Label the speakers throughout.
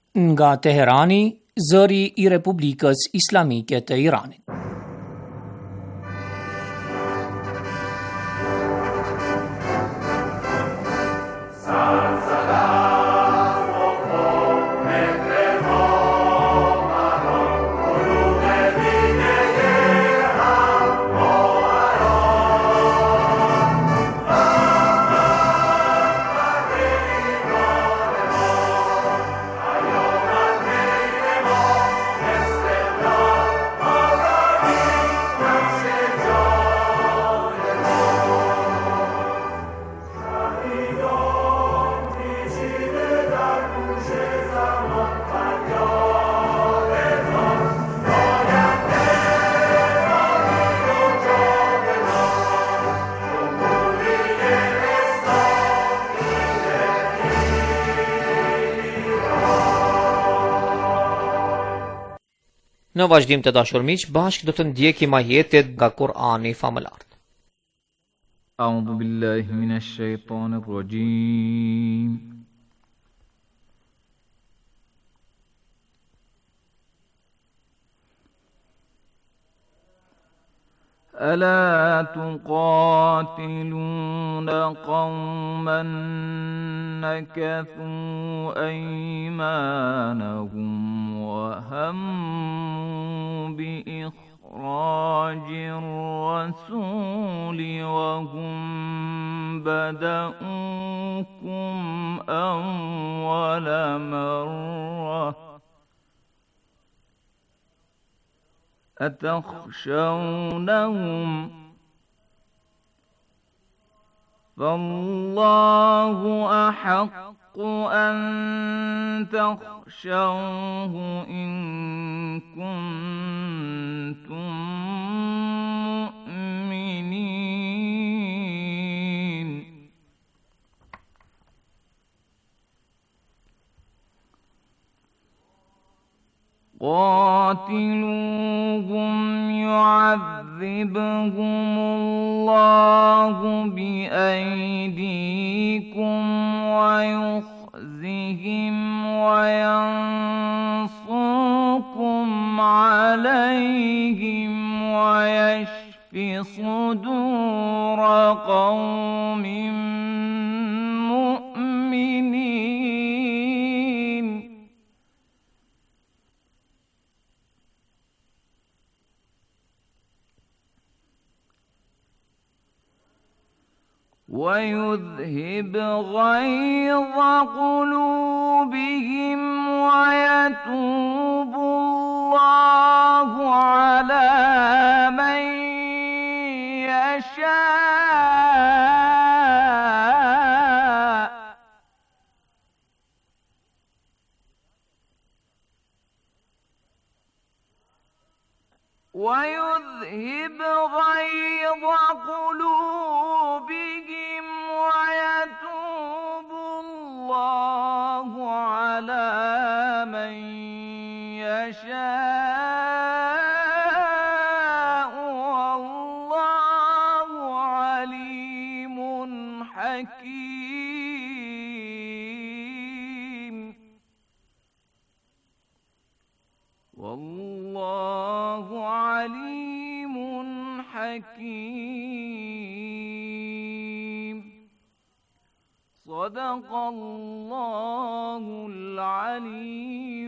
Speaker 1: Nga Teherani, zëri I Republikës Islamike të Iranit.
Speaker 2: Në vazhdim të dashur miq, bashkë do të ndjekim ajetet nga Kur'ani famëlar.
Speaker 3: A'udhu billahi minash shaitanir rajim. ألا تقاتلون قوما نكثوا أيمانهم وهموا بإخراج الرسول وهم بدؤوكم أول مرة أتخشونهم فالله أحق أن تخشوه إن كنتم مؤمنين قاتلوهم يعذبهم الله بأيديكم ويخزهم وينصركم عليهم ويشف صدور قوم مؤمنين ويذهب غيظ قلوبهم ويتوب الله على من يشاء ويذهب غيظ قلوبهم ويتوب الله على من يشاء والله عليم حكيم والله عليم حكيم صدق الله العلي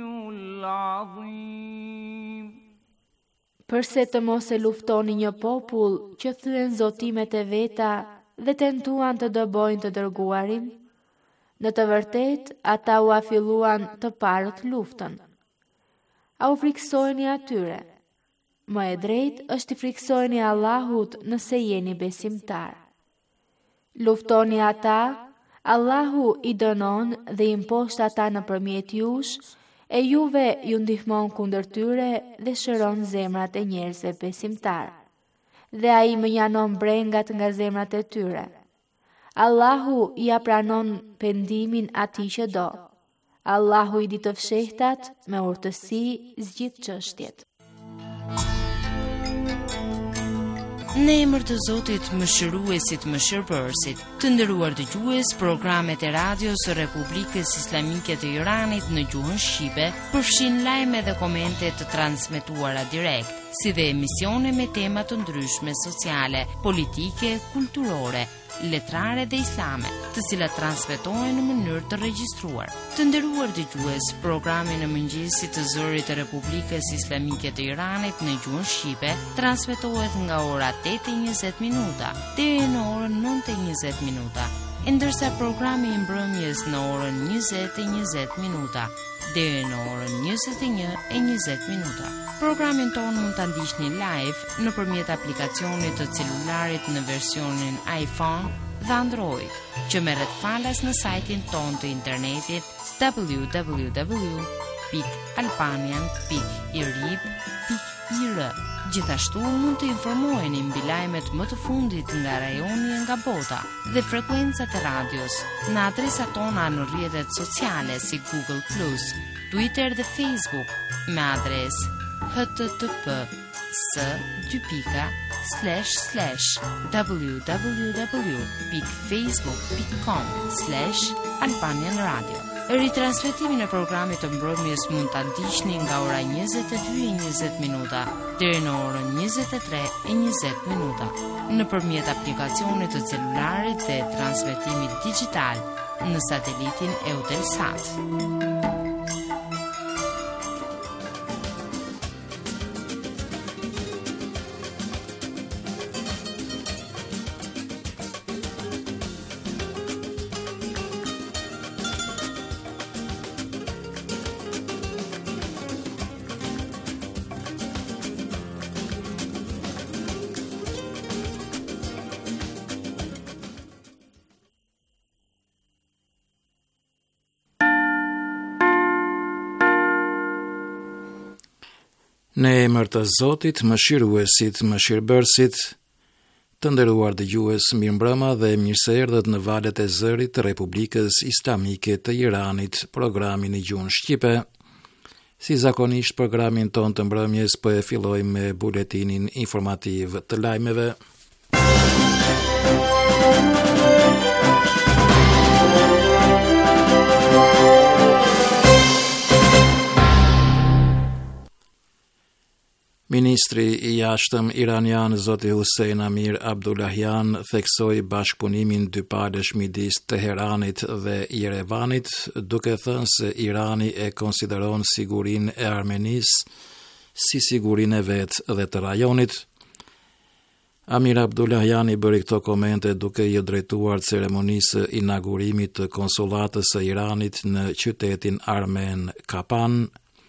Speaker 3: العظيم.
Speaker 4: Përse të mos e luftoni një popull që thyen zotimet e veta dhe tentuan të dëbojnë të dërguarin? Në të vërtet, ata u afilluan të parët luftën. A u friksojni atyre? Më e drejt është i friksojni Allahut nëse jeni besimtar. Luftoni ata, Allahu i dënon dhe i mposht ata nëpërmjet jush, e juve ju ndihmon kundër tyre dhe shëron zemrat e njerëzve besimtar. Dhe ai më njanon brengat nga zemrat e tyre. Allahu ja pranon pendimin atij që do. Allahu i di të fshehtat me urtësi zgjidh çështjet.
Speaker 5: Në emër të Zotit, mëshiruesit, mëshirbërësit, të nderuar dëgjues, programet e radios së Republikës Islamike të Iranit në gjuhën shqipe përfshin lajme dhe komente të transmetuara direkt, si dhe emisione me tema të ndryshme sociale, politike, kulturore, letrare dhe islame, të cilat transmetohen në mënyrë të regjistruar. Të nderuar dëgjues, programi në mëngjesit të zërit të Republikës Islamike të Iranit në gjuhën shqipe transmetohet nga ora 8:20 minuta deri në orën 9:20 minuta, ndërsa programi i mbrëmjes në orën 20:20 minuta deri në orën 21:20 minuta. Programin tonë mund ta ndiqni live nëpërmjet aplikacionit të celularit në versionin iPhone dhe Android, që merret falas në sajtin tonë të internetit www.albanian.irib.ir. Gjithashtu mund të informoheni mbi lajmet më të fundit nga rajoni e nga bota dhe frekuencat e radios në adresat tona në rrjetet sociale si Google+, Twitter dhe Facebook me adresë http://www.facebook.com/Albanian Radio. Ritransmetimin e programit të mbrëmjes mund ta ndiqni nga ora 22:20 minuta deri në orën 23:20 minuta nëpërmjet aplikacionit të celularit dhe transmetimit digjital në satelitin Eutelsat.
Speaker 6: Në emër të Zotit, mëshiruesit, mëshirbërësit, të nderuar dëgjues, mirëmbrëma dhe mirëseerdhët në valët e zërit të Republikës Islamike të Iranit, programin në gjuhën shqipe. Si zakonisht, programin ton të mbrëmjes po e fillojmë me buletinin informativ të lajmeve. Ministri i jashtëm iranian Zoti Hussein Amir Abdullahian theksoi bashkëpunimin dypalësh midis Teheranit dhe Jerevanit, duke thënë se Irani e konsideron sigurinë e Armenisë si sigurinë e vet dhe të rajonit. Amir Abdullahian i bëri këto komente duke i drejtuar ceremonisë inaugurimit të konsullatës së Iranit në qytetin armen Kapan.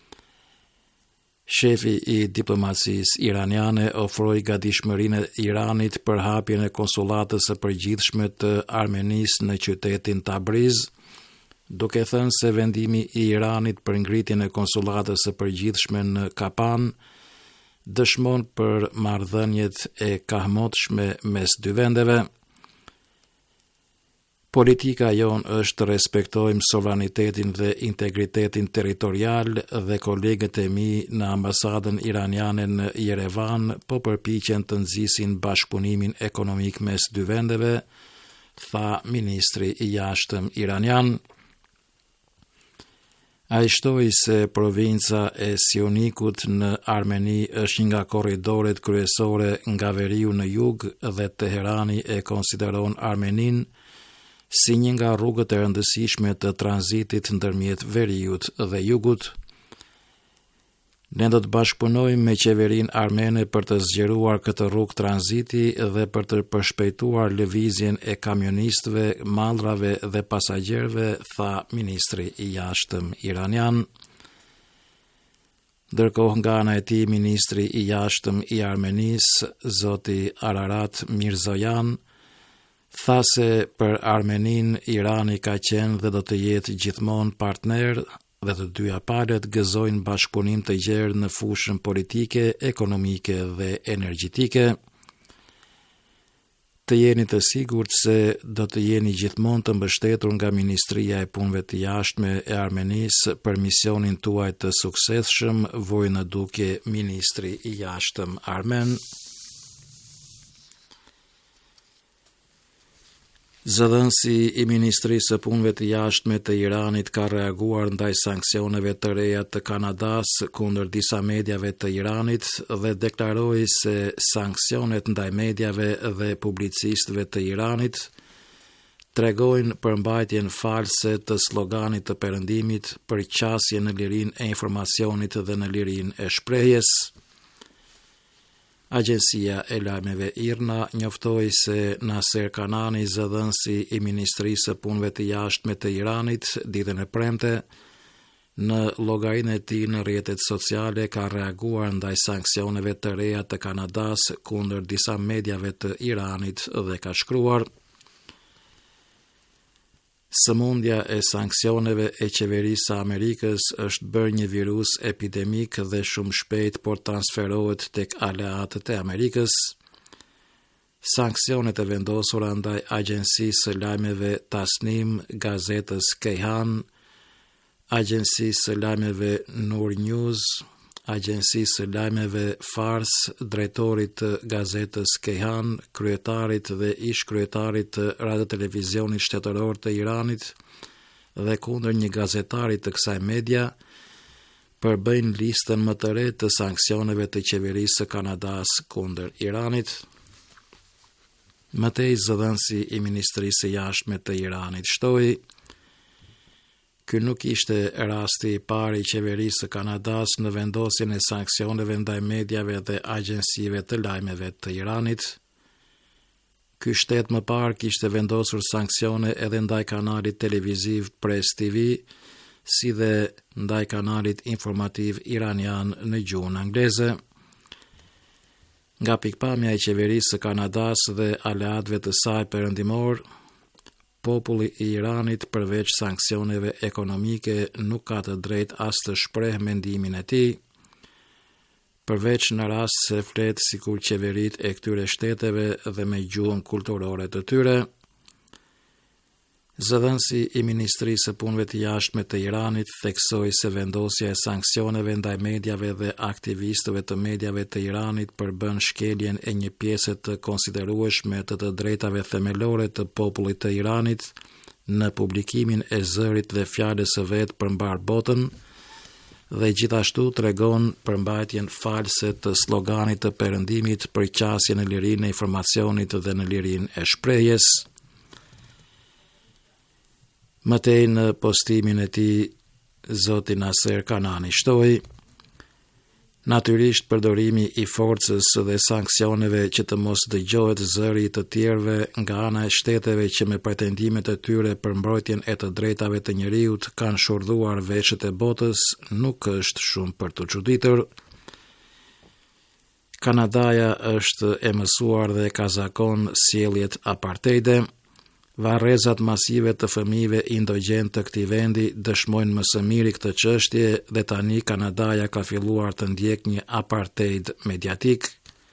Speaker 6: Shefi i diplomacisë iraniane ofroi gatishmërinë e Iranit për hapjen e konsullatës së përgjithshme të Armenisë në qytetin Tabriz, duke thënë se vendimi i Iranit për ngritjen e konsullatës së përgjithshme në Kapan dëshmon për marrëdhëniet e kahmotshme mes dy vendeve. Politika jonë është të respektojmë sovranitetin dhe integritetin territorial dhe kolegët e mi në ambasadën iraniane në Jerevan po përpiqen të nxisin bashkëpunimin ekonomik mes dy vendeve, tha ministri i jashtëm iranian. Ai shtoi se provinca e Sionikut në Armeni është një nga korridoret kryesore nga veriu në jug dhe Teherani e konsideron Armenin si një nga rrugët e rëndësishme të tranzitit ndërmjet veriut dhe jugut. Ne do të bashkëpunojmë me qeverinë armene për të zgjeruar këtë rrugë tranziti dhe për të përshpejtuar lëvizjen e kamionistëve, mallrave dhe pasagjerëve, tha ministri i jashtëm iranian. Ndërkohë nga ana e tij, ministri i jashtëm i Armenisë, zoti Ararat Mirzoyan, tha se për Armenin Irani ka qenë dhe do të jetë gjithmonë partner dhe të dyja palët gëzojnë bashkëpunim të gjerë në fushën politike, ekonomike dhe energjetike. Të jeni të sigurt se do të jeni gjithmonë të mbështetur nga Ministria e Punëve të Jashtme e Armenisë për misionin tuaj të suksesshëm, voi në dukje ministri i jashtëm armen. Zëdhënësi i Ministrisë së Punëve të Jashtme të Iranit ka reaguar ndaj sanksioneve të reja të Kanadas kundër disa mediave të Iranit dhe deklaroi se sanksionet ndaj mediave dhe publicistëve të Iranit tregojnë përmbajtjen false të sloganit të perëndimit për qasje në lirinë e informacionit dhe në lirinë e shprehjes. Agjencia e lajmeve IRNA njoftoi se Naser Kanani, zëdhënësi i Ministrisë së Punëve të Jashtme të Iranit, ditën e premte, në llogarinë e tij në rrjetet sociale ka reaguar ndaj sanksioneve të reja të Kanadas kundër disa mediave të Iranit dhe ka shkruar: Sëmundja e sanksioneve e qeverisë së Amerikës është bërë një virus epidemik dhe shumë shpejt po transferohet tek aleatët e Amerikës. Sanksionet e vendosura ndaj Agjencisë së Lajmeve Tasnim, gazetës Kayhan, Agjencisë së Lajmeve Nur News, Agjencisë së Lajmeve Fars, drejtorit të gazetës Kayhan, kryetarit dhe ish kryetarit të radio-televizionit shtetëror të Iranit dhe kundër një gazetarit të kësaj media, përbëjnë listën më të re të sanksioneve të qeverisë së Kanadas kundër Iranit. Mëtej, zëdhënësi i Ministrisë së Jashtme të Iranit shtoi: Ky nuk ishte rasti i parë i qeverisë së Kanadas në vendosjen e sanksioneve ndaj mediave dhe agjencive të lajmeve të Iranit. Ky shtet më parë kishte vendosur sanksione edhe ndaj kanalit televiziv Press TV, si dhe ndaj kanalit informativ iranian në gjuhën angleze. Nga pikpamja e qeverisë së Kanadas dhe aleatëve të saj perëndimor, populli i Iranit përveç sanksioneve ekonomike nuk ka të drejtë as të shpreh mendimin e tij, përveç në rast se flet sikur qeveritë e këtyre shteteve dhe me gjuhën kulturore të tyre. Zëdhënësi i Ministrisë së Punëve të Jashtme të Iranit theksoi se vendosja e sanksioneve ndaj mediave dhe aktivistëve të mediave të Iranit përbën shkeljen e një pjese të konsiderueshme të drejtave themelore të popullit të Iranit në publikimin e zërit dhe fjalës së vet përmbar botën dhe gjithashtu tregon përmbajtjen false të sloganit të perëndimit për qasje në lirinë e informacionit dhe në lirinë e shprehjes. Mëtej, në postimin e tij, zoti Naser Kanani shtoi: Natyrisht përdorimi i forcës dhe sanksioneve që të mos dëgjohet zëri i të tjerëve nga ana e shteteve që me pretendimet e tyre për mbrojtjen e të drejtave të njerëzit kanë shurdhuar veshët e botës nuk është shumë për të çuditur. Kanadaja është e mësuar dhe ka zakon sjelljet apartheide. Varrezat masive të fëmijëve indogjen të këtij vendi dëshmojnë më së miri këtë çështje dhe tani Kanadaja ka filluar të ndjek një apartheid mediatik.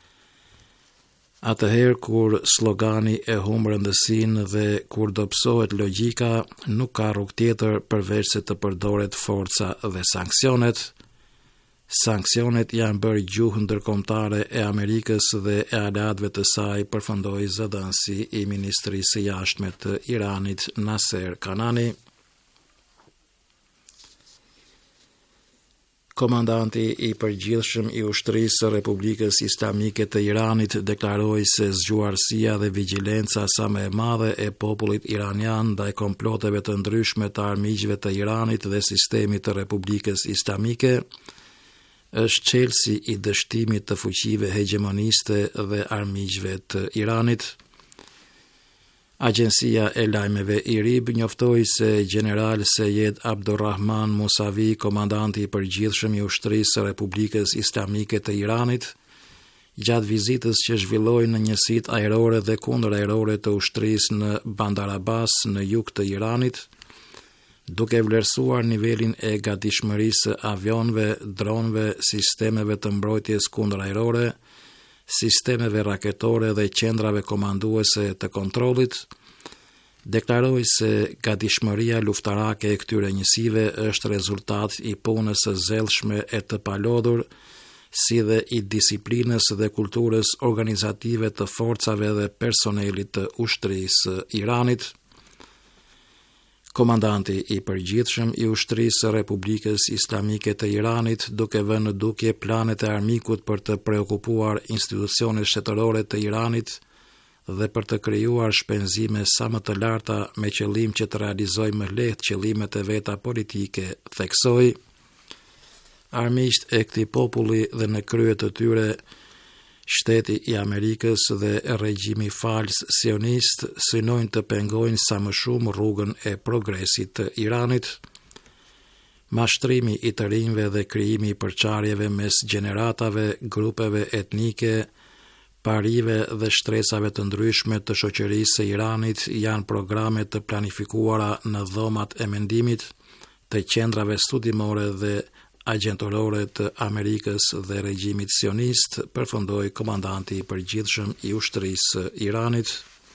Speaker 6: Atëherë kur slogani e humb rëndësinë dhe kur dobësohet logjika, nuk ka rrugë tjetër përveç se të përdoret forca dhe sanksionet. Sanksionet janë bërë gjuhë ndërkombëtare e Amerikës dhe e aleatëve të saj, përfundoi zëdhënësi i Ministrisë së Jashtme të Iranit Naser Kanani. Komandanti i përgjithshëm i ushtrisë së Republikës Islamike të Iranit deklaroi se zgjuarësia dhe vigjilenca sa më e madhe e popullit iranian ndaj komploteve të ndryshme të armiqve të Iranit dhe sistemit të Republikës Islamike është çelësi i dështimit të fuqive hegemoniste dhe armiqve të Iranit. Agjencia e lajmeve IRIB njoftoi se general Seyed Abdurrahman Musavi, komandanti i përgjithshëm i ushtrisë së Republikës Islamike të Iranit, gjatë vizitës që zhvilloi në njësitë ajrore dhe kundërajrore të ushtrisë në Bandar Abbas në jug të Iranit, duke vlerësuar nivelin e gatishmërisë avionëve, dronëve, sistemeve të mbrojtjes kundërajrore, sistemeve raketore dhe qendrave komanduese të kontrollit, deklaroi se gatishmëria luftarake e këtyre njësive është rezultat i punës së zellshme e të palodhur si dhe i disiplinës dhe kulturës organizative të forcave dhe personelit të ushtrisë Iranit. Komandanti i përgjithshëm i ushtrisë së Republikës Islamike të Iranit, duke vënë në dukje planet e armikut për të preokupuar institucionet shtetërore të Iranit dhe për të krijuar shpenzime sa më të larta me qëllim që të realizojë më lehtë qëllimet e veta politike, theksoi. Armiqt e këtij populli dhe në krye të tyre Shteti i Amerikës dhe regjimi fals sionist synojnë të pengojnë sa më shumë rrugën e progresit të Iranit. Mashtrimi i të rinjve dhe krijimi i përçarjeve mes gjeneratave, grupeve etnike, parive dhe shtresave të ndryshme të shoqërisë së Iranit janë programe të planifikuara në dhomat e mendimit të qendrave studimore dhe agjentorore të Amerikës dhe regjimit sionist, përfundoi komandanti i përgjithshëm i ushtrisë Iranit.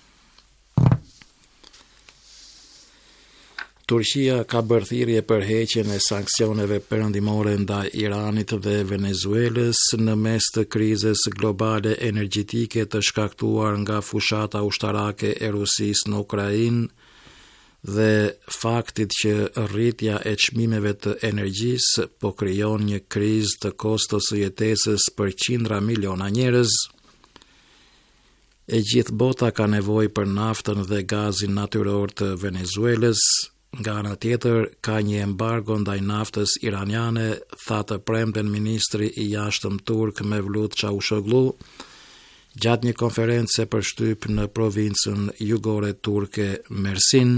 Speaker 6: Turqia ka bërë thirrje për heqjen e sanksioneve perëndimore ndaj Iranit dhe Venezuelës në mes të krizës globale energjetike të shkaktuar nga fushata ushtarake e Rusisë në Ukrainë dhe faktit që rritja e çmimeve të energjisë po krijon një krizë të kostos së jetesës për qindra miliona njerëz. E gjithë bota ka nevojë për naftën dhe gazin natyror të Venezuelës. Nga ana tjetër, ka një embargo ndaj naftës iraniane, tha të premten ministri i jashtëm turk Mevlut Çavuşoglu, gjatë një konferencë për shtyp në provincën jugore turke Mersin.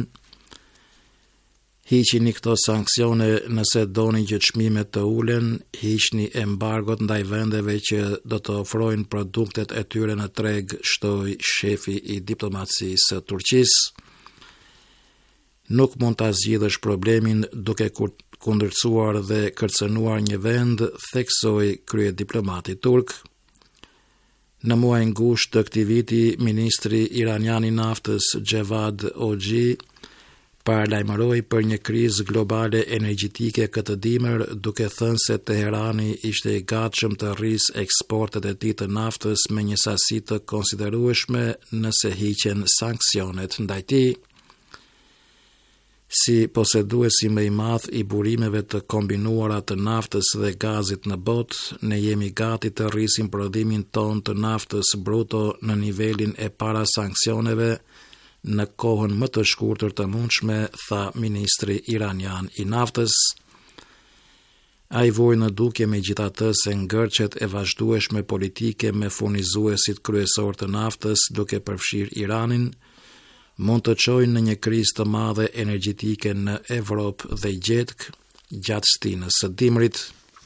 Speaker 6: Hiqini këto sanksione nëse doni që çmimet të ulen, hiqni embargot ndaj vendeve që do të ofrojnë produktet e tyre në treg, shtoi shefi i diplomacisë së Turqisë. Nuk mund ta zgjidhësh problemin duke kundërcuar dhe kërcënuar një vend, theksoi kryediplomati turk. Në muajin gusht të këtij viti, ministri iranian i naftës Xhevad Oxhi paralajmëroi për një krizë globale energjetike këtë dimër, duke thënë se Teherani ishte i gatshëm të rrisë eksportet e tij të naftës me një sasi të konsiderueshme nëse hiqen sanksionet ndaj tij. Si poseduesi më i madh i burimeve të kombinuara të naftës dhe gazit në botë, ne jemi gati të rrisim prodhimin ton të naftës bruto në nivelin e para sanksioneve në kohën më të shkurtër të mundshme, tha ministri iranian i naftës. Ai voi në dukje megjithatë se ngërçet e vazhdueshme politike me furnizuesit kryesor të naftës, duke përfshirë Iranin, mund të çojnë në një krizë të madhe energjetike në Evropë dhe gjetk gjatë stinës së dimrit.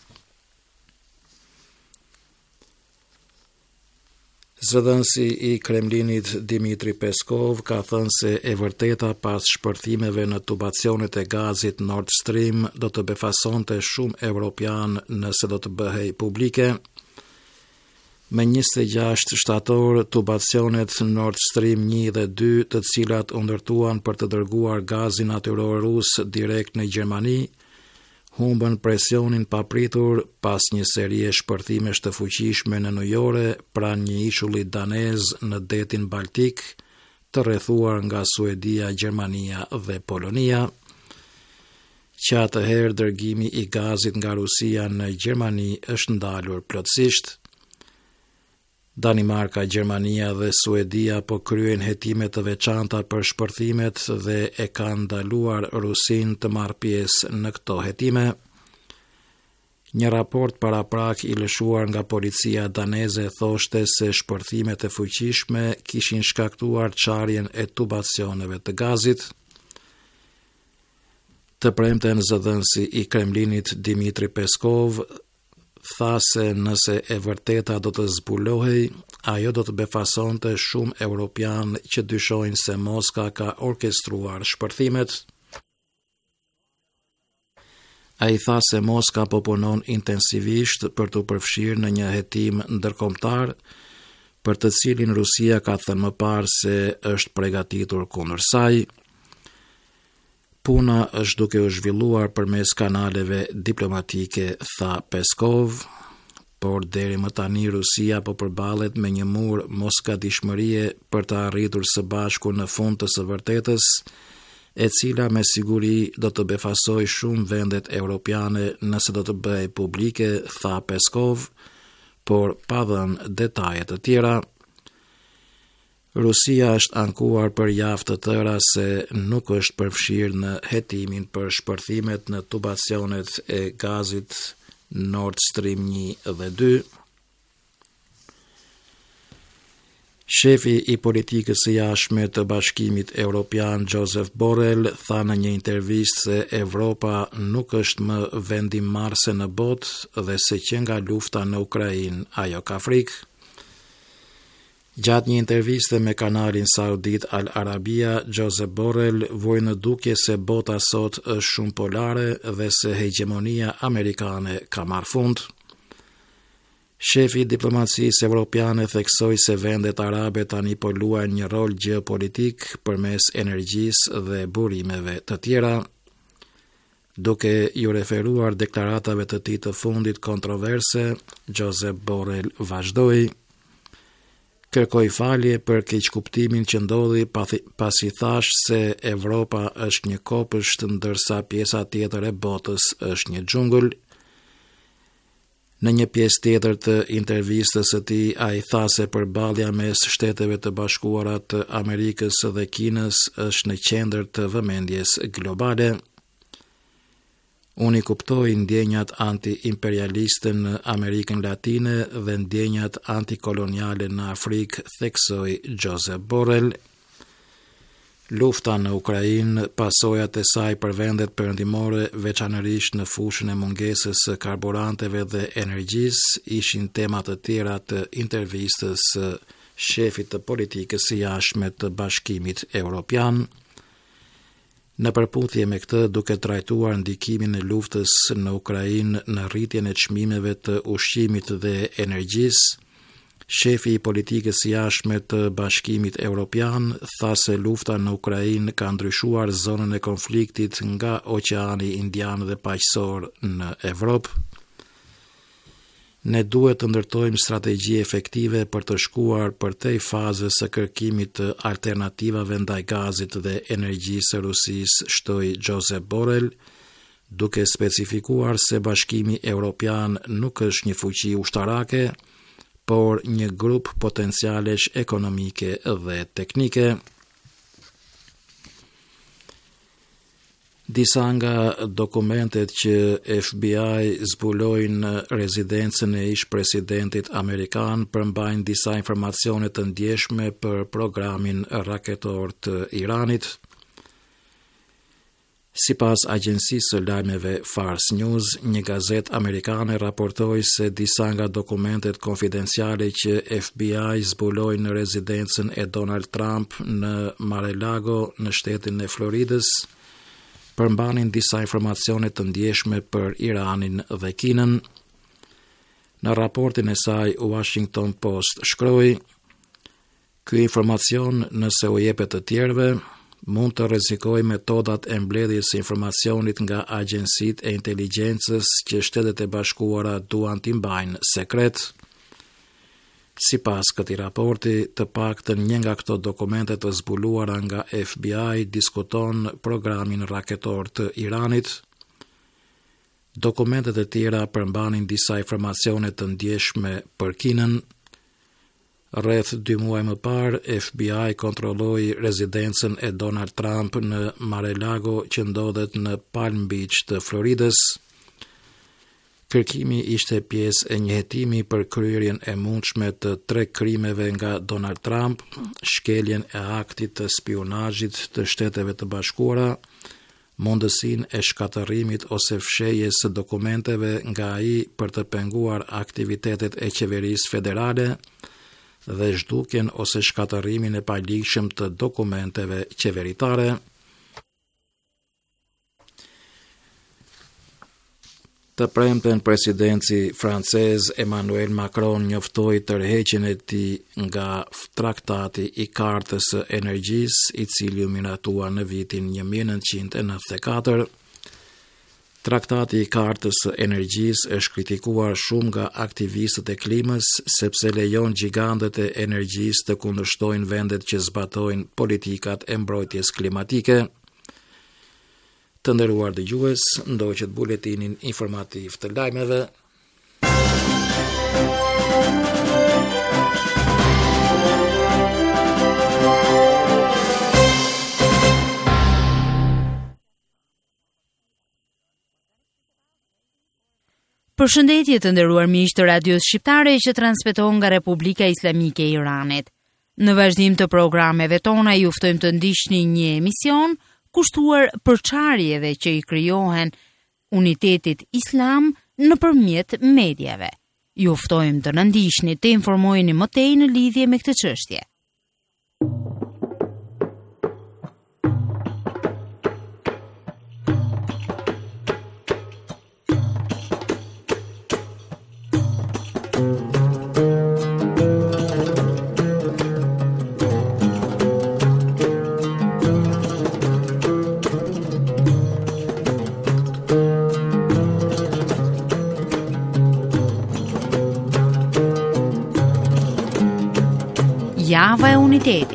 Speaker 6: Zëdhënësi i Kremlinit Dmitri Peskov ka thënë se e vërteta pas shpërthimeve në tubacionet e gazit Nord Stream do të befasonte shumë evropian nëse do të bëhej publike. Me 26 shtator, tubacionet Nord Stream 1 dhe 2, të cilat u ndërtuan për të dërguar gazin natyror rus direkt në Gjermani, humbën presionin papritur pas një serie shpërthimesh të fuqishme në ujore pranë një ishulli danez në detin Baltik, të rrethuar nga Suedia, Gjermania dhe Polonia. Që atëherë dërgimi i gazit nga Rusia në Gjermani është ndalur plotësisht. Danimarka, Gjermania dhe Suedia po kryejnë hetime të veçanta për shpërthimet dhe e kanë ndaluar Rusin të marrë pjesë në këto hetime. Një raport paraprak i lëshuar nga policia daneze thoshte se shpërthimet e fuqishme kishin shkaktuar çarjen e tubacioneve të gazit. Të premten zëdhënësi i Kremlinit Dmitri Peskov tha se nëse e vërteta do të zbulohej, ajo do të befasonte shumë europian që dyshojnë se Moska ka orkestruar shpërthimet. Ai tha se Moska po punon intensivisht për të përfshirë në një hetim ndërkombëtar, për të cilin Rusia ka thënë më parë se është përgatitur kundër saj. Puna është duke u zhvilluar përmes kanaleve diplomatike, tha Peskov. por deri më tani Rusia po përballet me një mur moskadishmërie për të arritur së bashku në fund të së vërtetës, e cila me siguri do të befasoj shumë vendet europiane nëse do të bëj publike, tha Peskov, por pa dhënë detaje të tjera. Rusia është ankuar për javë të tëra se nuk është përfshirë në hetimin për shpërthimet në tubacionet e gazit Nord Stream 1 dhe 2. Shefi i politikës së jashtme të Bashkimit Evropian Josep Borrell tha në një intervistë se Evropa nuk është më vendimmarrëse në botë dhe se që nga lufta në Ukrainë ajo ka frikë. Gjatë një interviste me kanalin saudit Al Arabia, Josep Borrell vuri në dukje se bota sot është shumë polare dhe se hegemonia amerikane ka marrë fund. Shefi i diplomacisë evropiane theksoi se vendet arabe tani po luajnë një rol gjeopolitik përmes energjisë dhe burimeve të tjera. Duke ju referuar deklaratave të tij të fundit kontroverse, Josep Borrell vazhdoi: kërkoj falje për keqkuptimin që ndodhi pasi thash se Evropa është një kopësht ndërsa pjesa tjetër e botës është një xhungël. Në një pjesë tjetër të intervistës së tij, ai tha se përballja mes Shteteve të Bashkuara të Amerikës dhe Kinës është në qendër të vëmendjes globale. Unë i kuptoj ndjenjat anti-imperialiste në Amerikën Latine dhe ndjenjat antikoloniale në Afrikë, theksoi Josep Borrell. Lufta në Ukrainë, pasojat e saj për vendet perëndimore, veçanërisht në fushën e mungesës së karburanteve dhe energjisë, ishin tema të tjera të intervistës së shefit të politikës së jashtme të Bashkimit Evropian. Në përputhje me këtë, duke trajtuar ndikimin e luftës në Ukrainë në rritjen e çmimeve të ushqimit dhe energjisë, shefi i politikës së jashtme të Bashkimit Evropian tha se lufta në Ukrainë ka ndryshuar zonën e konfliktit nga Oqeani Indian dhe paqësor në Evropë. Ne duhet të ndërtojmë strategji efektive për të shkuar përtej fazës së kërkimit të alternativave ndaj gazit dhe energjisë së Rusisë, shtoi Josep Borrell, duke specifikuar se Bashkimi Evropian nuk është një fuqi ushtarake, por një grup potencialesh ekonomike dhe teknike. Disa nga dokumentet që FBI zbuloi në rezidencën e ish-presidentit amerikan përmbajnë disa informacione të ndjeshme për programin raketor të Iranit. Sipas agjensisë së lajmeve Fars News, një gazetë amerikane raportoi se disa nga dokumentet konfidenciale që FBI zbuloi në rezidencën e Donald Trump në Mar-a-Lago në shtetin e Floridës përmbanin disa informacione të ndjeshme për Iranin dhe Kinën. Në raportin e saj, Washington Post shkroi: ky informacion, nëse u jepet të tjerëve, mund të rrezikojë metodat e mbledhjes së informacionit nga agjencitë e inteligjencës që Shtetet e Bashkuara duan t'i mbajnë sekret. Sipas këtij raporti, të paktën një nga këto dokumente të zbuluara nga FBI diskuton programin raketor të Iranit. Dokumentet e tjera përmbanin disa informacione të ndjeshme për Kinën. Rreth 2 muaj më parë, FBI kontrolloi rezidencën e Donald Trump në Mar-a-Lago që ndodhet në Palm Beach të Floridës. Kërkimi ishte pjesë e një hetimi për kryerjen e mundshme të 3 krimeve nga Donald Trump, shkeljen e aktit të spionazhit të Shteteve të Bashkuara, mundësinë e shkatërrimit ose fshehjes së dokumenteve nga ai për të penguar aktivitetet e qeverisë federale dhe zhdukjen ose shkatërrimin e paligjshëm të dokumenteve qeveritare. Të premten presidenti francez Emmanuel Macron njoftoi tërheqjen e tij nga traktati i Kartës së Energjisë, i cili u miratua në vitin 1994. Traktati i Kartës së Energjisë është kritikuar shumë nga aktivistët e klimës sepse lejon gjigantët e energjisë të kundërshtojnë vendet që zbatojnë politikat e mbrojtjes klimatike. Të nderuar dëgjues, ndoqët buletinin informativ të lajmeve.
Speaker 5: Përshëndetje të nderuar miq të Radios Shqiptare që transmeton nga Republika Islamike e Iranit. Në vazhdim të programeve tona ju ftojmë të ndiqni një emision kushtuar përçarjeve që i krijohen unitetit islam nëpërmjet mediave. Ju ftojmë të na ndiqni të informoheni më tej në lidhje me këtë çështje. Java e unitetit.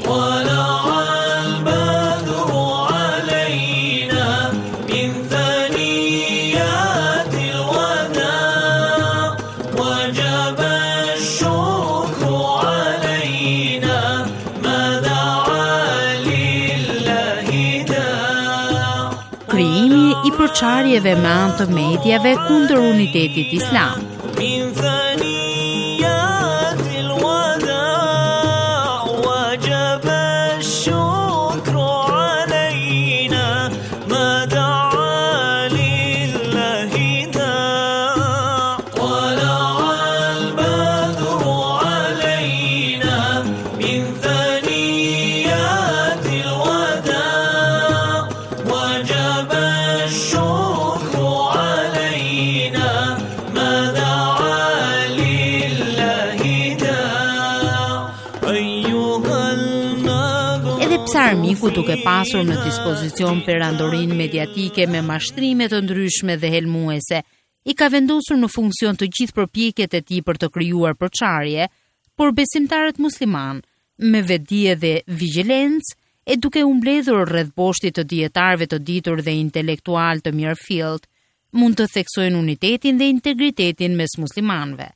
Speaker 5: Krijimi i përçarjeve me anë të mediave kundër unitetit islam. Armiku duke pasur në dispozicion perandorin mediatike me mashtrime të ndryshme dhe helmuese, i ka vendosur në funksion të gjithë përpjekjet e tij për të krijuar përçarje, por besimtarët musliman, me vetdije dhe vigjilencë, e duke u mbledhur rreth boshtit të dietarëve të ditur dhe intelektual të mirëfillt, mund të theksojnë unitetin dhe integritetin mes muslimanëve.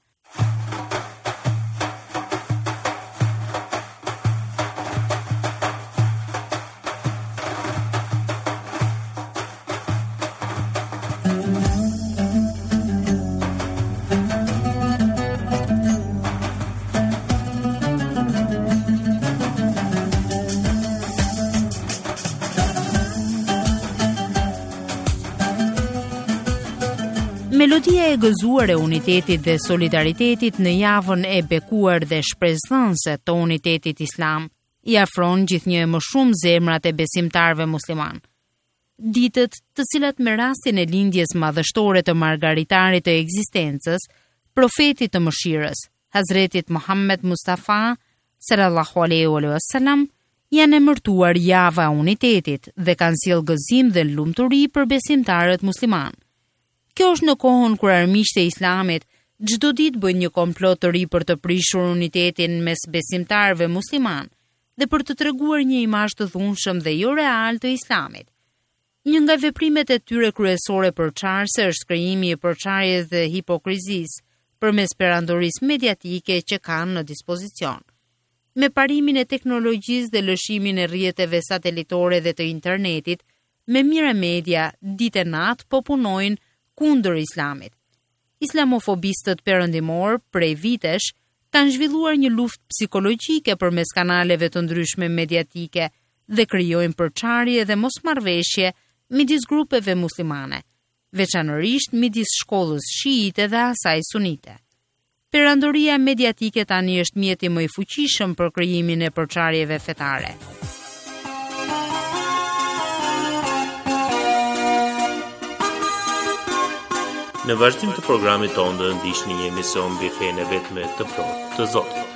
Speaker 5: Melodia e gëzuar e unitetit dhe solidaritetit në javën e bekuar dhe shpresdhënëse të unitetit islam i afron gjithnjë më shumë zemrat e besimtarëve musliman. Ditët të cilat me rastin e lindjes madhështore të margaritarit të ekzistencës, profetit të mëshirës, Hazretit Muhammed Mustafa sallallahu alaihi wasallam, janë emërtuar java e unitetit dhe kanë sjellë gëzim dhe lumturi për besimtarët musliman. Kjo është në kohën kur armiqtë e islamit çdo ditë bëjnë një komplot të ri për të prishur unitetin mes besimtarëve musliman dhe për të treguar një imazh të dhunshëm dhe jo real të islamit. Një nga veprimet e tyre kryesore përçarëse është krijimi i përçarjes dhe hipokrizisë përmes perandorisë mediatike që kanë në dispozicion. Me parimin e teknologjisë dhe lëshimin e rrjeteve satelitore dhe të internetit, me mira media ditë e natë po punojnë kundër islamit. Islamofobistët perëndimor prej vitesh kanë zhvilluar një luftë psikologjike përmes kanaleve të ndryshme mediatike dhe krijojnë përçarje dhe mosmarrveshje midis grupeve muslimane, veçanërisht midis shkollës shiite dhe asaj sunite. Perandoria mediatike tani është mjeti më i fuqishëm për krijimin e përçarjeve fetare.
Speaker 7: Në vazhdim të programit tonë do ndiqni një emision mbi fenë vetme të plotë të Zotit.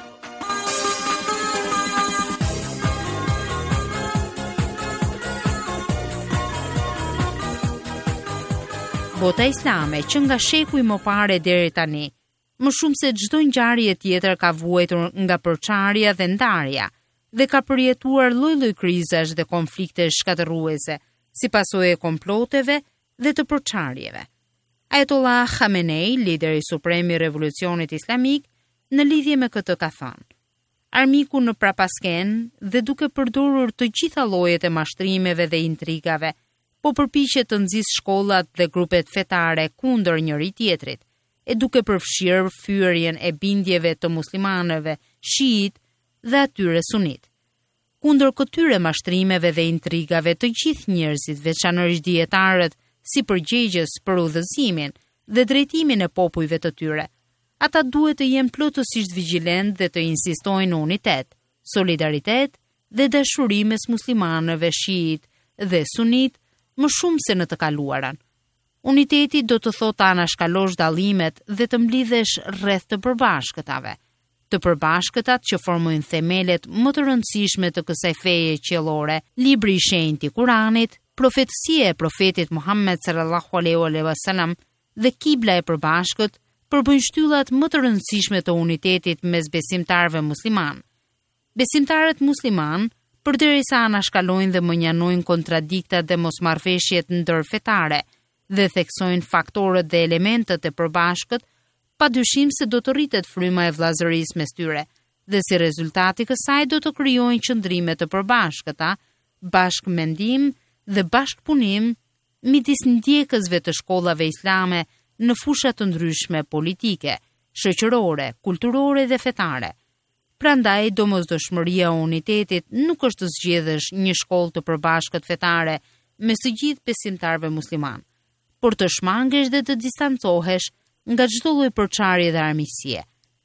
Speaker 5: vota islame që nga sheku i mëparë deri tani, më shumë se çdo ngjarje tjetër ka vuajtur nga përçarja dhe ndarja dhe ka përjetuar lloj-lloj krizash dhe konflikte shkatërruese, si pasojë e komploteve dhe të përçarjeve. Ayatollah Khamenei, lideri suprem i revolucionit islamik, në lidhje me këtë ka thënë: armiku në prapasken dhe duke përdorur të gjitha llojet e mashtrimeve dhe intrigave, po përpiqet të nxjisë shkollat dhe grupet fetare kundër njëri tjetrit, e duke përfshirë fyerjen e bindjeve të muslimanëve shiit dhe atyre sunit. Kundër këtyre mashtrimeve dhe intrigave, të gjithë njerëzit, veçanërisht dietarët, si përgjegjës për udhëzimin dhe drejtimin e popujve të tyre, ata duhet të jenë plotësisht vigjilent dhe të insistojnë në unitet, solidaritet dhe dashuri mes muslimanëve shiit dhe sunit më shumë se në të kaluaran. Uniteti do të thotë anashkalosh dallimet dhe të mblidhesh rreth të përbashkëtave. Të përbashkëtat që formojnë themelet më të rëndësishme të kësaj feje qiellore, libri i shenjtë i Kuranit, profetësia e profetit Muhammed sallallahu alaihi wasallam dhe kibla e përbashkët përbëjnë shtyllat më të rëndësishme të unitetit mes besimtarëve musliman. Besimtarët musliman, përderisa anashkalojnë dhe mënjanojnë kontradiktat dhe mosmarrveshjet ndërfetare dhe theksojnë faktorët dhe elementët e përbashkët, padyshim se do të rritet fryma e vllazërisë mes tyre, dhe si rezultati kësaj do të krijojnë qëndrime të përbashkëta, bashkëmendim dhe bashkëpunim midis ndjekësve të shkollave islame në fusha të ndryshme politike, shoqërore, kulturore dhe fetare. Prandaj, domosdoshmëria e unitetit nuk është të zgjedhësh një shkollë të përbashkët fetare mes të gjithë besimtarëve musliman, por të shmangesh dhe të distancohesh nga çdo lloj përçarje dhe armiqësie.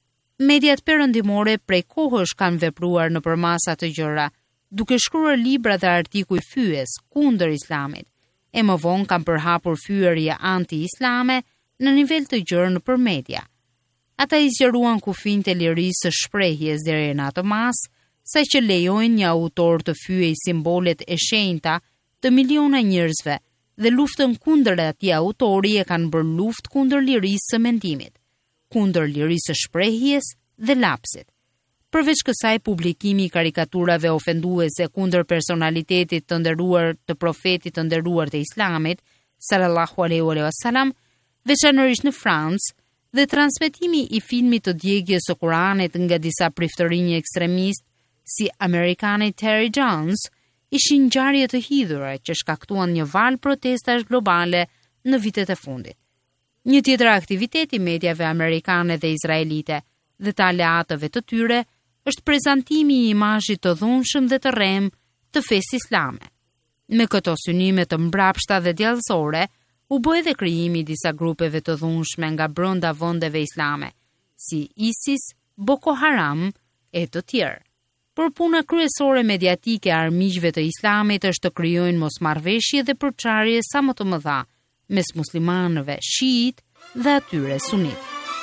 Speaker 5: Mediat perëndimore prej kohësh kanë vepruar nëpër masa të gjëra, duke shkruar libra dhe artikuj fyes kundër islamit, e më vonë kanë përhapur fyerje anti-islame në nivel të gjerë nëpër media. Ata i zgjeruan kufijtë e lirisë së shprehjes deri në atë mas, saqë lejojnë një autor të fyej simbolet e shenjta të miliona njerëzve dhe luftën kundër atij autori e kanë bërë luftë kundër lirisë së mendimit, kundër lirisë së shprehjes dhe lapsit. Përveç kësaj, publikimi i karikaturave ofenduese kundër personalitetit të nderuar të profetit të nderuar të Islamit, sallallahu alaihi wasallam, veçanërisht në Francë, dhe transmetimi i filmit të djegjes së Kuranit nga disa priftërinj ekstremist, si amerikani Terry Jones, ishin ngjarje të hidhura që shkaktuan një val protestash globale në vitet e fundit. Një tjetër aktivitet i mediave amerikane dhe izraelite dhe të aleatëve të tyre është prezantimi i imazhit të dhunshëm dhe të rrem të fesë islame. Me këto synime të mbrapshta dhe djallësore, u bë edhe krijimi i disa grupeve të dhunshme nga brenda vendeve islame, si ISIS, Boko Haram e të tjerë. Por puna kryesore mediatike e armiqve të islamit është të krijojnë mosmarrveshje dhe përçarje sa më të mëdha mes muslimanëve shiit dhe atyre sunit.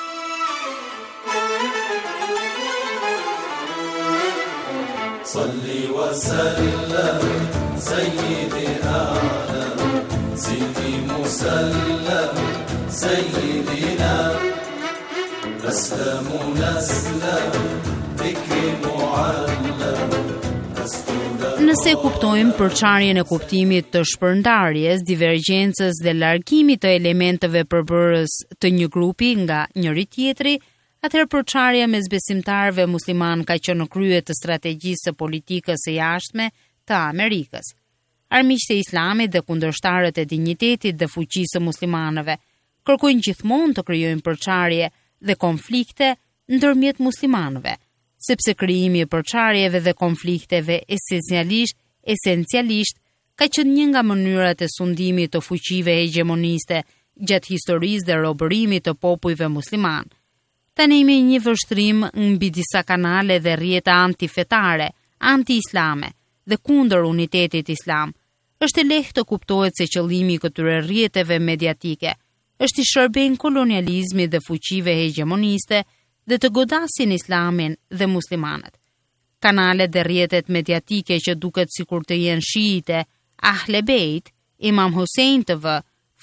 Speaker 8: Salli wa sallam sayyidina Sidi musallam sayyidina Aslamu naslam dhikri muallam.
Speaker 5: Nëse kuptojmë përçarjen e kuptimit të shpërndarjes, divergjencës dhe largimit të elementeve përbërës të një grupi nga njëri tjetri, atëherë përçarja mes besimtarëve musliman ka qenë në krye të strategjisë së politikës së jashtme të Amerikës. Armiqtë e Islamit dhe kundërshtarët e dinjitetit dhe fuqisë së muslimanëve kërkojnë gjithmonë të krijojnë përçarje dhe konflikte ndërmjet muslimanëve, sepse krijimi i përçarjeve dhe konflikteve esencialisht ka qenë një nga mënyrat e sundimit të fuqive hegemoniste gjatë historisë dhe robërimit të popujve musliman. Tani me një vështrim mbi disa kanale dhe rrjete antifetare, anti-islame dhe kundër unitetit islam, është e lehtë të kuptohet se qëllimi i këtyre rrjeteve mediatike është i shërbejnë kolonializmit dhe fuqive hegemoniste dhe të godasin islamin dhe muslimanët. Kanalet dhe rrjetet mediatike që duket sikur të jenë shiite, Ahle Bejt, Imam Hussein TV,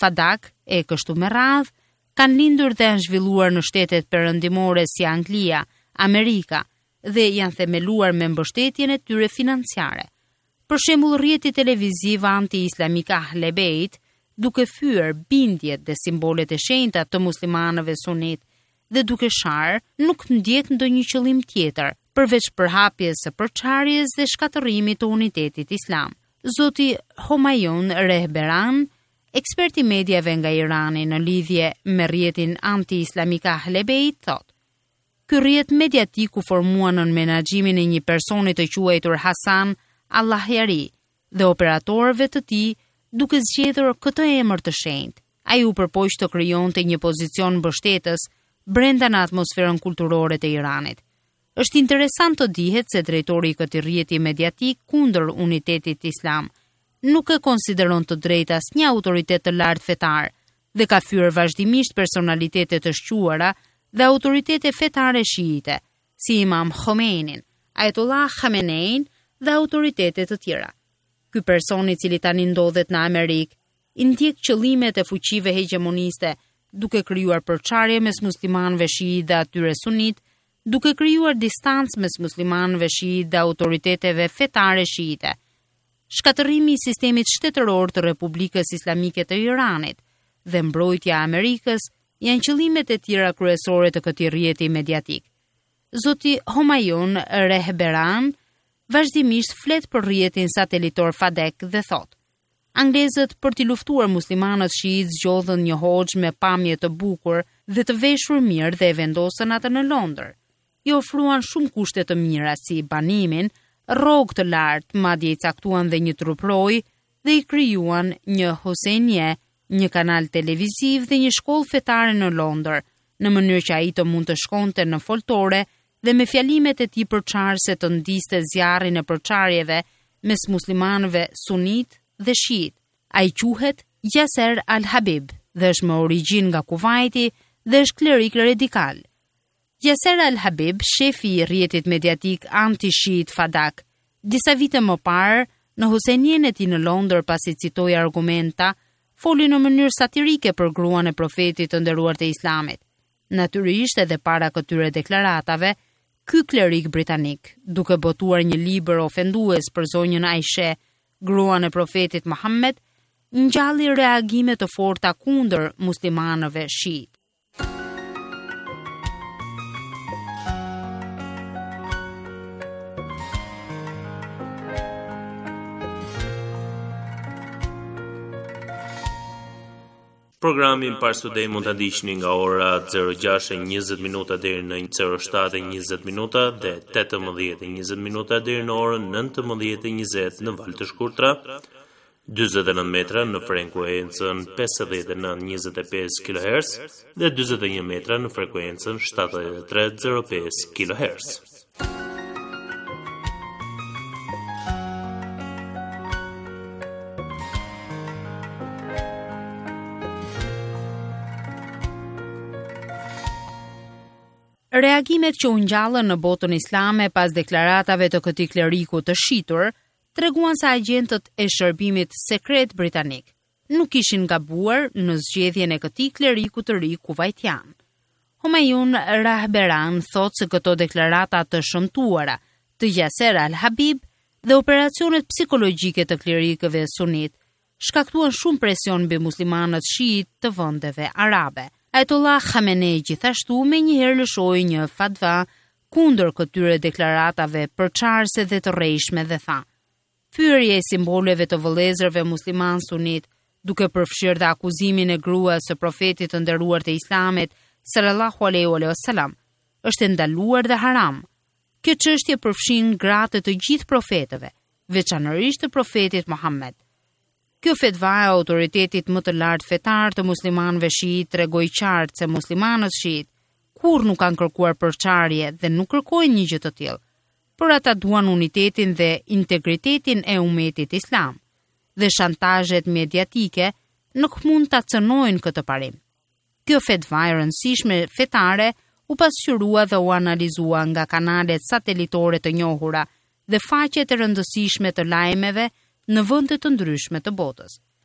Speaker 5: Fadak e kështu me radhë kanë lindur dhe janë zhvilluar në shtetet perëndimore si Anglia, Amerika dhe janë themeluar me mbështetjen e tyre financiare. Për shembull, rrjeti televiziv anti-islamik Ahl Beit, duke fyer bindjet dhe simbolet e shenjta të muslimanëve sunit dhe duke sharë, nuk ndjek ndonjë qëllim tjetër, përveç përhapjes së përçarjes dhe shkatërrimit të unitetit islam. Zoti Homayoun Rehberan, eksperti mediave nga Irani në lidhje me rrjetin anti-islamik Ahl Beit, thotë: ky rrjet mediatik u formua në menaxhimin e një personi të quajtur Hasan Allahjari dhe operatorëve të tij, duke zgjedhur këtë emër të shenjtë. Ai u përpoq të krijonte një pozicion mbështetës brenda në atmosferën kulturore të Iranit. Është interesant të dihet se drejtori i këtij rrjeti mediatik kundër unitetit islam nuk e konsideron të drejtë asnjë autoritet të lartë fetar dhe ka fyer vazhdimisht personalitete të shquara dhe autoritete fetare shiite, si Imam Khomeinin, Ayatollah Khamenei dhe autoritetet të tjera. Ky person i cili tani ndodhet në Amerikë, i ndjek qëllimet e fuqive hegemoniste, duke krijuar përçarje mes muslimanëve shiit dhe atyre sunit, duke krijuar distancë mes muslimanëve shiit dhe autoriteteve fetare shiite. Shkatërrimi i sistemit shtetëror të Republikës Islamike të Iranit dhe mbrojtja e Amerikës janë qëllimet e tjera kryesore të këtij rrjeti mediatik. Zoti Homayoun Rehberan vazhdimisht flet për rrjetin satelitor Fadak dhe thotë: anglezët për t'i luftuar muslimanët shiit zgjodhën një hoxh me pamje të bukur dhe të veshur mirë dhe e vendosën atë në Londër. I ofruan shumë kushte të mira si banimin, rrogë të lartë, madje i caktuan dhe një truproj dhe i krijuan një Husejnie, një kanal televiziv dhe një shkollë fetare në Londër, në mënyrë që ai të mund të shkonte në foltore dhe me fjalimet e tij përçarëse të ndiste zjarrin e përçarjeve mes muslimanëve sunit dhe shiit. Ai quhet Yasser Al-Habib dhe është me origjinë nga Kuvaiti dhe është klerik radikal. Yasser Al-Habib, shefi i rrjetit mediatik anti-shiit Fadak, disa vite më parë, në Husejnien e tij në Londër, pasi citoi argumenta, foli në mënyrë satirike për gruan e profetit të nderuar të Islamit. Natyrisht, edhe para këtyre deklaratave, ky klerik britanik, duke botuar një libër ofendues për zonjën Aisha, gruan e profetit Muhammed, ngjalli reagime të forta kundër muslimanëve shiit.
Speaker 7: Programin Parsudej mund ta ndiqni nga ora 06:20 deri në 07:20 dhe 18:20 deri në orën 19:20 në valë të shkurtra, 49 metra në frekuencën 5925 kHz dhe 41 metra në frekuencën 7305 kHz.
Speaker 5: Reagimet që u ngjallën në botën islame pas deklaratave të këtij kleriku të shitur treguan se agjentët e shërbimit sekret britanik nuk ishin gabuar në zgjedhjen e këtij kleriku të ri kuvajtian. Homayoun Rehberan thotë se këto deklarata të shëmtuara të Yasser Al-Habib dhe operacionet psikologjike të klerikëve sunit shkaktuan shumë presion mbi muslimanët shiit të vendeve arabe. Ayatollah Khamenei gjithashtu me njëherë lëshoi një fatva kundër këtyre deklaratave përçarëse dhe të rrejshme dhe tha: fyerje e simboleve të vëllezërve musliman sunit, duke përfshirë dhe akuzimin e gruas së profetit të nderuar të Islamit sallallahu alaihi wasallam, është ndaluar dhe haram. Kjo çështje përfshin gratë të gjithë profetëve, veçanërisht të profetit Muhammed. Kjo fetva e autoritetit më të lartë fetar të muslimanëve shiit tregoi qartë se muslimanët shiit kur nuk kanë kërkuar përçarje dhe nuk kërkojnë një gjë të tillë, por ata duan unitetin dhe integritetin e umetit islam, dhe shantazhet mediatike nuk mund ta cënojnë këtë parim. Kjo fetva e rëndësishme fetare u pasqyrua dhe u analizua nga kanalet satelitore të njohura dhe faqet e rëndësishme të lajmeve në vende të ndryshme të botës.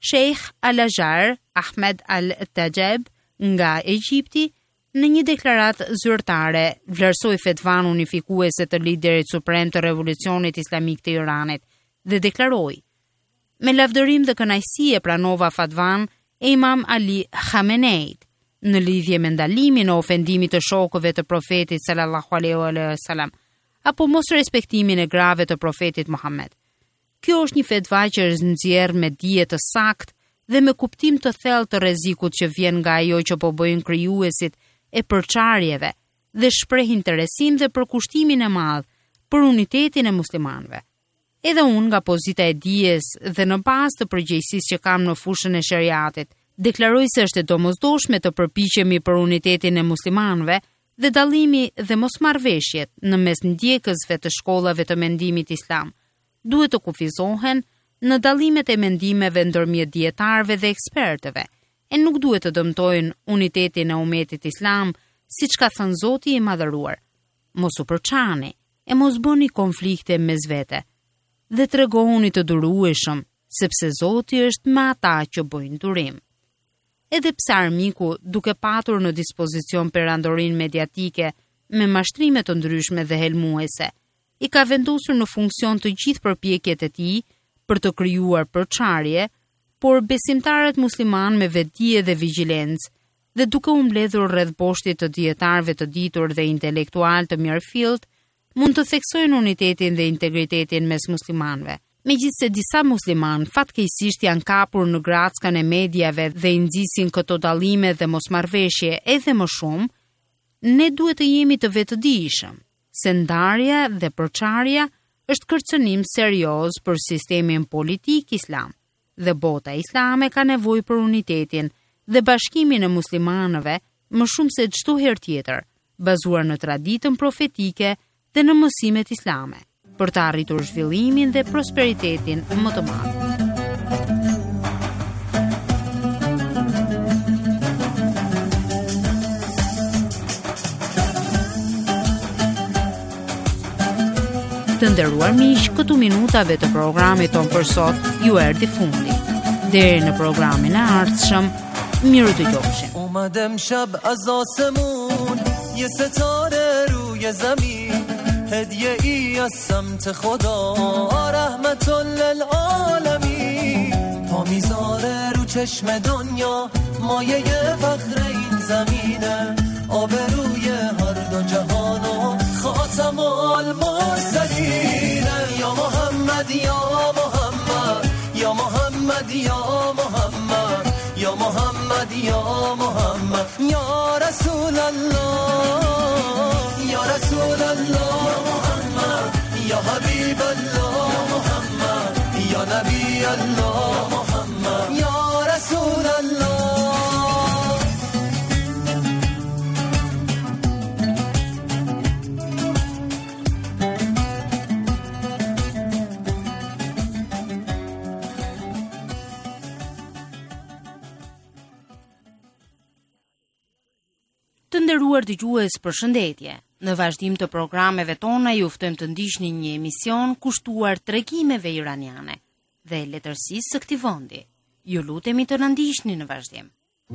Speaker 9: Sheikh Al-Ajar Ahmed Al-Tajeb nga Egjipti në një deklaratë zyrtare vlerësoi fetvan unifikuese të liderit suprem të Revolucionit Islamik të Iranit dhe deklaroi: "Me lavdërim dhe kënaqësi e pranova fatvan e Imam Ali Khameneit në lidhje me ndalimin e ofendimit të shokëve të profetit sallallahu alaihi wasallam apo mos respektimin e grave të profetit Muhammed. Kjo është një fetva që nxjerr me dije të saktë dhe me kuptim të thellë të rrezikut që vjen nga ajo që po bëjnë krijuesit e përçarjeve dhe shpreh interesim dhe përkushtimin e madh për unitetin e muslimanëve. Edhe unë nga pozita e dijes dhe në bazë të përgjegjësisë që kam në fushën e shariatit, deklaroj se është e domosdoshme të përpiqemi për unitetin e muslimanëve dhe dallimi dhe mosmarrveshjet në mes ndjekësve të shkollave të mendimit islam duhet të kufizohen në dallimet e mendimeve ndërmjet dietarëve dhe ekspertëve, e nuk duhet të dëmtojnë unitetin e umetit islam, siç ka thënë Zoti i Madhëruar. Mos u përçani e mos bëni konflikte mes vete dhe tregohuni të durueshëm, sepse Zoti është me ata që bëjnë durim. Edhe pse armiku, duke patur në dispozicion perandorin mediatike me mashtrime të ndryshme dhe helmuese, i ka vendosur në funksion të gjithë përpjekjet e tij për të krijuar përçarje, por besimtarët musliman me vetdije dhe vigjilencë dhe duke u mbledhur rreth boshtit të dietarëve të ditur dhe intelektual të mirëfillt, mund të theksojnë unitetin dhe integritetin mes muslimanëve. Megjithse disa musliman fatkeqësisht janë kapur në grackan e mediave dhe i nxisin këto dallime dhe mosmarrveshje edhe më shumë, ne duhet të jemi të vetëdijshëm se ndarja dhe përçarja është kërcënim serioz për sistemin politik islam dhe bota islame ka nevojë për unitetin dhe bashkimin e muslimanëve më shumë se çdo herë tjetër, bazuar në traditën profetike dhe në mësimet islame, për të arritur zhvillimin dhe prosperitetin më të madh. Të nderuar miq, këtu minutave të programit ton për sot ju erdhi fundi. Deri në programin e ardhshëm, miru dëgjofshim.
Speaker 8: اومدم شب از آسمون یه ستاره روی زمین هدیه ای از سمت خدا رحمت للعالمین پا میذاره رو چشم دنیا مایه فخر این زمینه آبروی هر دو جهان و خاتم المرسلین یا محمد یا محمد یا محمد یا محمد یا محمد یا محمد یا رسول الله یا رسول الله یا محمد یا حبیب الله یا محمد یا نبی الله یا محمد یا رسول الله.
Speaker 9: Të nderuar dëgjues, përshëndetje. Në vazhdim të programeve tona ju ftojmë të ndiqni një emision kushtuar tregimeve iraniane dhe letërsisë së këtij vendi. Ju lutemi të na ndiqni në vazhdim.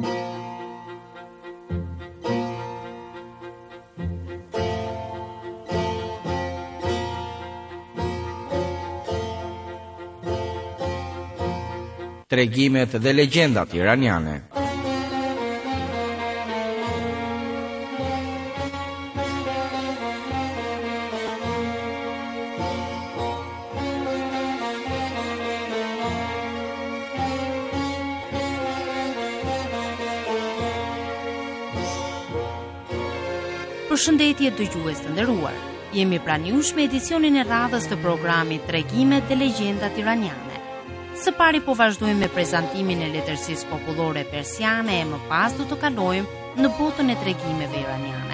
Speaker 10: Tregimet dhe legjendat iraniane.
Speaker 9: Përshëndetje dëgjues të nderuar. Jemi pranë jush me edicionin e radhës të programit Tregimet dhe legjendat iraniane. Së pari po vazhdojmë me prezantimin e letërsisë popullore persiane e më pas do të kalojmë në botën e tregimeve iraniane.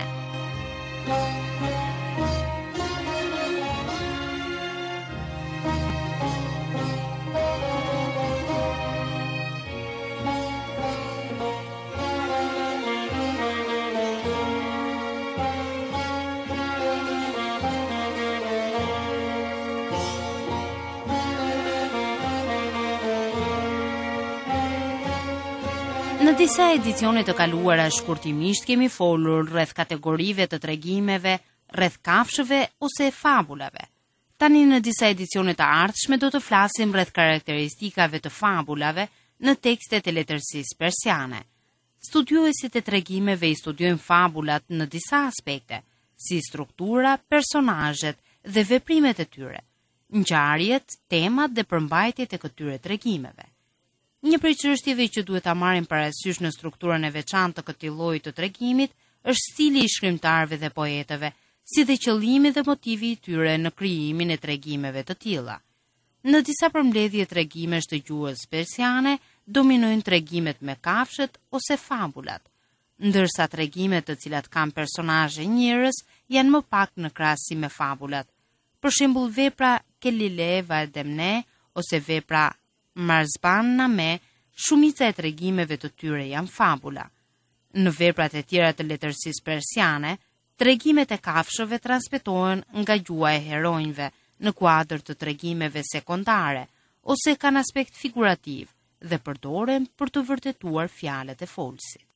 Speaker 9: disa edicione të kaluara shkurtimisht kemi folur rreth kategorive të tregimeve, rreth kafshëve ose fabulave. Tani në disa edicione të ardhshme do të flasim rreth karakteristikave të fabulave në tekstet e letërsisë persiane. Studiuesit e tregimeve i studiojnë fabulat në disa aspekte, si struktura, personazhet dhe veprimet e tyre, ngjarjet, temat dhe përmbajtjet e këtyre tregimeve. Një prej çështjeve që duhet ta marrim parasysh në strukturën e veçantë të këtij lloji të tregimit është stili i shkrimtarëve dhe poetëve, si dhe qëllimi dhe motivi i tyre në krijimin e tregimeve të tilla. Në disa përmbledhje tregimesh të gjuhës persiane dominojnë tregimet me kafshët ose fabulat, ndërsa tregimet të cilat kanë personazhe njerëz janë më pak në krahasim me fabulat. Për shembull, vepra Kelile Vardemne ose vepra Marzban Name, shumica e tregimeve të tyre janë fabula. Në veprat e tjera të letërsisë persiane, tregimet e kafshëve transmetohen nga gjuha e heronjve në kuadër të tregimeve sekondare ose kanë aspekt figurativ dhe përdoren për të vërtetuar fjalët e folësit.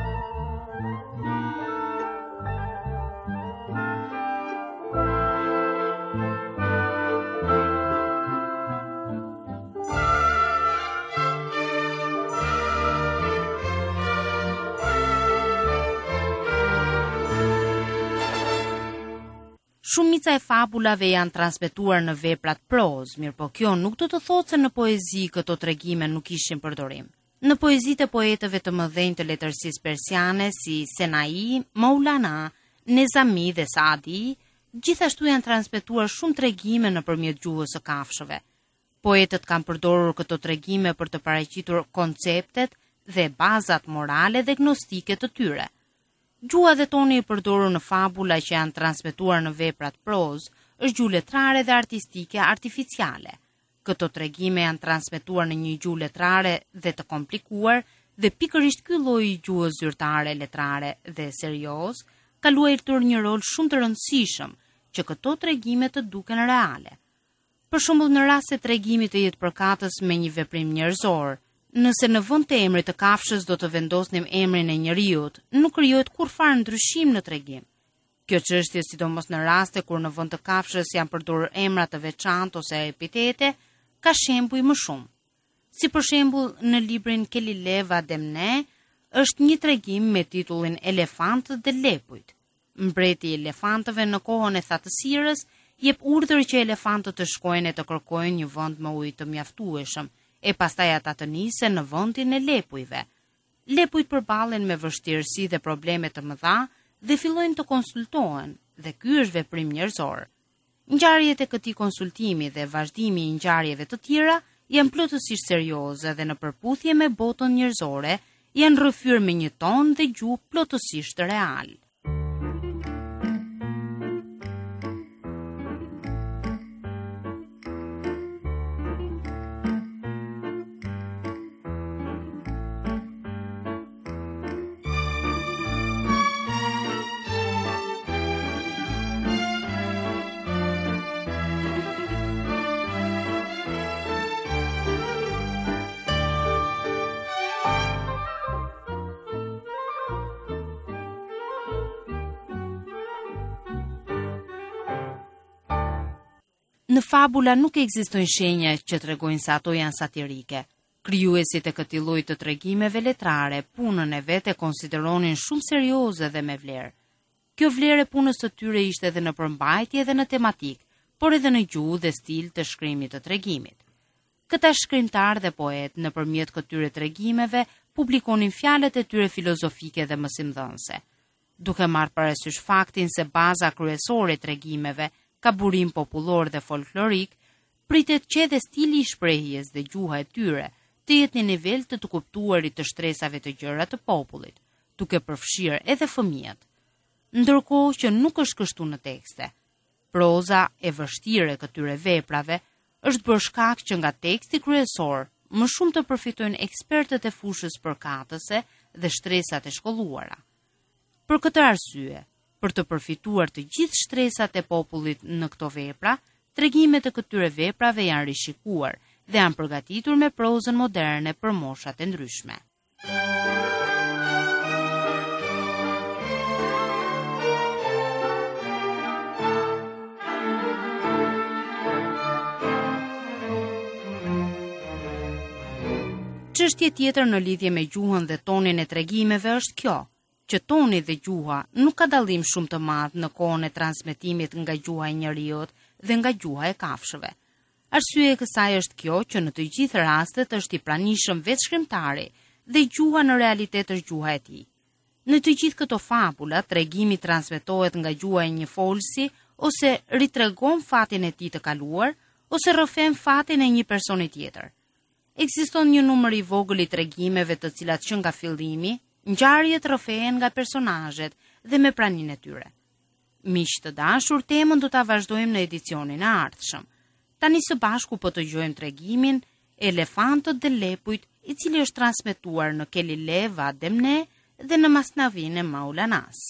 Speaker 9: Shumica e fabulave janë transmetuar në veprat proz, mirë po kjo nuk do të thotë se në poezi këto tregime nuk ishin përdorim. Në poezitë e poetëve të mëdhenj të letërsisë persiane si Senai, Maulana, Nezami dhe Saadi, gjithashtu janë transmetuar shumë tregime nëpërmjet gjuhës së kafshëve. Poetët kanë përdorur këto tregime për të paraqitur konceptet dhe bazat morale dhe gnostike të tyre. Gjuha dhe toni i përdorur në fabula që janë transmetuar në veprat proz është gjuhë letrare dhe artistike artificiale. Këto tregime janë transmetuar në një gjuhë letrare dhe të komplikuar dhe pikërisht ky lloj i gjuhës zyrtare, letrare dhe serioz ka luajtur një rol shumë të rëndësishëm që këto tregime të duken reale. Për shembull, në rast se tregimi të jetë përkatës me një veprim njerëzor, nëse në vend të emrit të kafshës do të vendosnim emrin e njeriut, nuk krijohet kurrfarë ndryshim në tregim. Kjo çështje, sidomos në raste kur në vend të kafshës janë përdorur emra të veçantë ose epitete, ka shembuj më shumë. Si për shembull, në librin Kelile Vardemne është një tregim me titullin Elefantët dhe lepujt. Mbreti i elefantëve në kohën e thatësirës jep urdhër që elefantët të shkojnë e të kërkojnë një vend me ujë të mjaftueshëm, e pastaj ata të nisen në vendin e lepujve. Lepujt përballen me vështirësi dhe probleme të mëdha dhe fillojnë të konsultohen, dhe ky është veprim njerëzor. Ngjarjet e këtij konsultimi dhe vazhdimi i ngjarjeve të tjera janë plotësisht serioze dhe në përputhje me botën njerëzore janë rrëfyer me një ton dhe gjuhë plotësisht real. Në fabula nuk ekzistojnë shenja që tregojnë se ato janë satirike. Krijuesit e këtij lloji të tregimeve letrare punën e vet e konsideronin shumë serioze dhe me vlerë. Kjo vlerë e punës së tyre ishte edhe në përmbajtje dhe në tematik, por edhe në gjuhë dhe stil të shkrimit të tregimit. Këta shkrimtar dhe poet nëpërmjet këtyre tregimeve publikonin fjalët e tyre filozofike dhe mësimdhënëse. Duke marrë parasysh faktin se baza kryesore e tregimeve ka burim popullor dhe folklorik, pritet që edhe stili i shprehjes dhe gjuha e tyre të jetë në nivel të kuptuarit të shtresave të gjëra të popullit, duke përfshirë edhe fëmijët. Ndërkohë që nuk është kështu në tekste. Proza e vështirë e këtyre veprave është bërë shkak që nga teksti kryesor më shumë të përfitojnë ekspertët e fushës përkatëse dhe shtresat e shkolluara. Për këtë arsye, për të përfituar të gjithë shtresat e popullit në këto vepra, tregimet e këtyre veprave janë rishikuar dhe janë përgatitur me prozën moderne për moshat e ndryshme. çështje tjetër në lidhje me gjuhën dhe tonin e tregimeve është kjo, që toni dhe gjuha nuk ka dallim shumë të madh në kohën e transmetimit nga gjuha e njeriut dhe nga gjuha e kafshëve. Arsye e kësaj është kjo që në të gjithë rastet është i pranishëm vetë shkrimtari dhe gjuha në realitet është gjuha e tij. Në të gjithë këto fabula, tregimi transmetohet nga gjuha e një folësi ose ritregon fatin e tij të kaluar ose rrëfen fatin e një personi tjetër. Ekziston një numër i vogël i tregimeve të cilat që nga fillimi, ngjarjet rrëfehen nga personazhet dhe me praninë e tyre. Miq të dashur, temën do ta vazhdojmë në edicionin e ardhshëm. Tani së bashku po të dëgjojmë tregimin Elefantët dhe lepujt, i cili është transmetuar në Kelile Vademne dhe në Masnavin e Maulanas.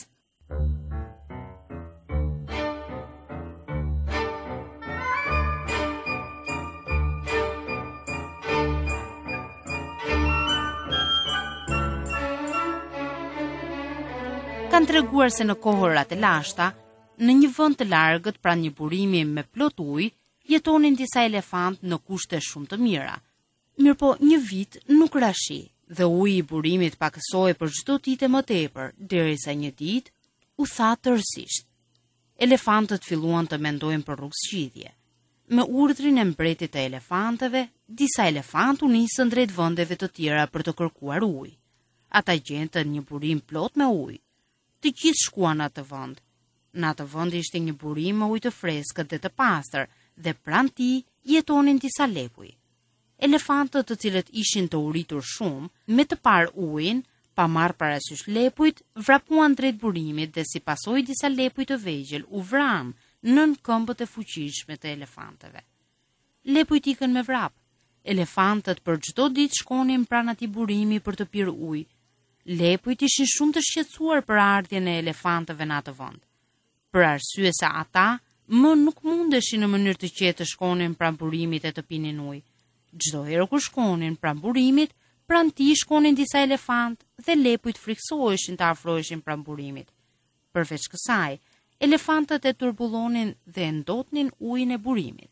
Speaker 9: Kanë treguar se në kohërat e lashta, në një vend të largët pranë një burimi me plot ujë, jetonin disa elefant në kushte shumë të mira. Mirëpo një vit nuk rashi dhe uji i burimit pakësoi për çdo ditë më tepër, derisa një ditë u tha tërësisht. Elefantët filluan të mendojnë për rrugë zgjidhje. Me urdhrin e mbretit të elefantëve, disa elefant u nisën drejt vendeve të tjera për të kërkuar ujë. Ata gjentën një burim plot me ujë. Të gjithë shkuan në atë vend. Në atë vend ishte një burim me ujë të freskët dhe të pastër, dhe pranë tij jetonin disa lepuj. Elefantët, të cilët ishin të uritur shumë, me të parë ujin, pa marrë parasysh lepujt, vrapuan drejt burimit dhe si pasojë disa lepuj të vegjël u vran nën këmbët e fuqishme të elefantëve. Lepujt ikën me vrap. Elefantët për çdo ditë shkonin pranë atij burimi për të pirë ujë. Lepujt ishin shumë të shqetësuar për ardhjen e elefantëve në atë vend. Për arsye se ata më nuk mundeshin në mënyrë të qetë të shkonin pranë burimit e të pinin ujë. Çdo herë kur shkonin pranë burimit, pranë tij shkonin disa elefant dhe lepujt friksoheshin të afroheshin pranë burimit. Përveç kësaj, elefantët e turbullonin dhe ndotnin ujin e burimit.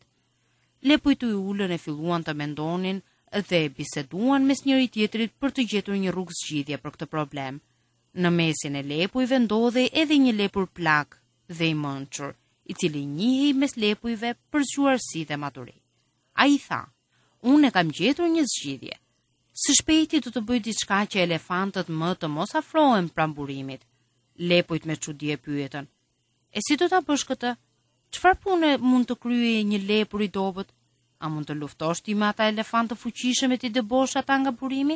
Speaker 9: Lepujt u ulën e filluan të mendonin dhe biseduan mes njëri tjetrit për të gjetur një rrugë zgjidhje për këtë problem. Në mesin e lepujve ndodhej edhe një lepur plak dhe i mençur, i cili njihej mes lepujve për zgjuarsi dhe maturi. Ai tha: "Unë e kam gjetur një zgjidhje. Së shpejti do të bëj diçka që elefantët më të mos afrohen pranë burimit." Lepujt me çudi e pyetën: "E si do ta bësh këtë? Çfarë pune mund të kryejë një lepur i dobët? A mund të luftosh ti me ata elefantë fuqishëm e ti dëbosh ata nga burimi?"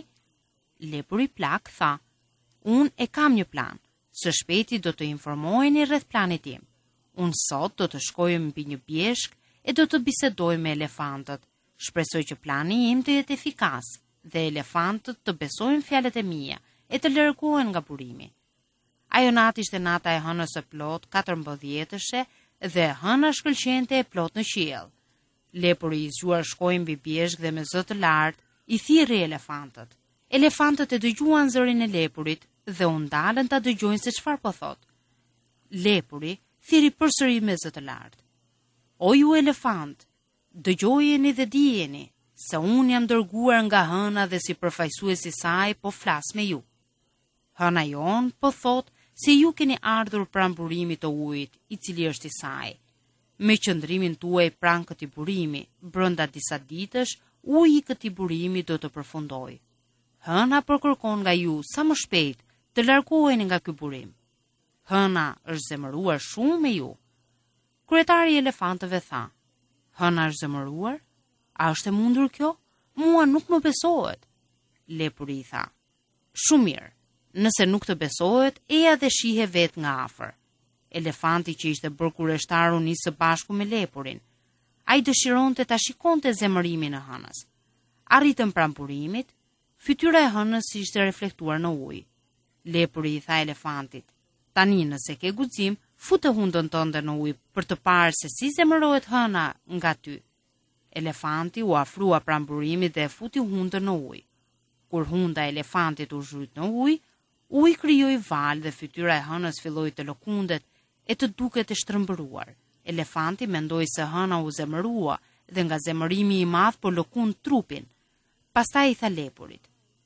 Speaker 9: Lepuri plak tha: "Unë e kam një plan. Së shpejti do të informoheni rreth planit tim. Unë sot do të shkoj mbi një bjeshk e do të bisedoj me elefantët. Shpresoj që plani im të jetë efikas dhe elefantët të besojnë fjalët e mia e të largohen nga burimi." Ajo natë ishte nata e hënës së plot 14-eshe dhe hëna shkëlqente e plot në qiell. Lepuri i zgjuar shkoi mbi bjeshk dhe me zë të lartë i thirrri elefantët. Elefantët e dëgjuan zërin e lepurit dhe u ndalën ta dëgjojnë se çfarë po thot. Lepuri thirri përsëri me zë të lartë: "O ju elefant, dëgjojeni dhe dijeni se unë jam dërguar nga hëna dhe si përfaqësuesi i saj po flas me ju. Hëna jon po thot se ju keni ardhur pranë burimit të ujit, i cili është i saj. Me qëndrimin tuaj pranë këtij burimi, brenda disa ditësh, uji i këtij burimi do të përfundojë. Hëna kërkon nga ju sa më shpejt të largoheni nga ky burim. Hëna është zemëruar shumë me ju." Kryetari i elefantëve tha: "Hëna është zemëruar? A është e mundur kjo? Mua nuk më besohet." Lepuri i tha: "Shumë mirë, nëse nuk të besohet, eja dhe shihe vetë nga afër." Elefanti që ishte bërë kureshtar u nis së bashku me lepurin. Ai dëshironte ta shikonte zemërimin e hënës. Arritën pranë burimit, fytyra e hënës ishte reflektuar në ujë. Lepuri i tha elefantit: "Tani nëse ke guxim, fute hundën tënde në ujë për të parë se si zemërohet hëna nga ty." Elefanti u afrua pranë burimit dhe e futi hundën në ujë. Kur hunda e elefantit u zhyt në ujë, uji krijoi val dhe fytyra e hënës filloi të lëkundet e të duket e shtrëmbëruar. Elefanti mendoi se hëna u zemërua dhe nga zemërimi i madh po lëkund trupin. Pastaj i tha lepurit: